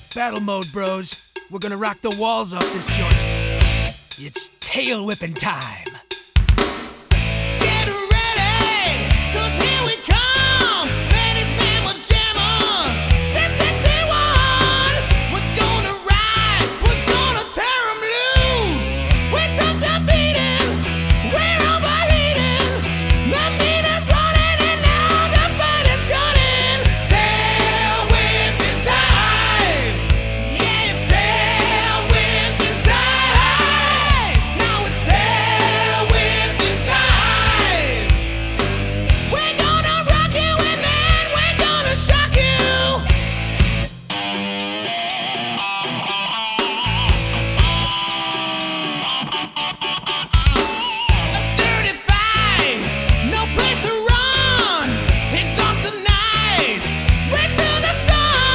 Battle mode, bros. We're gonna rock the walls off this joint. It's tail whipping time. Get ready, 'cause here we come.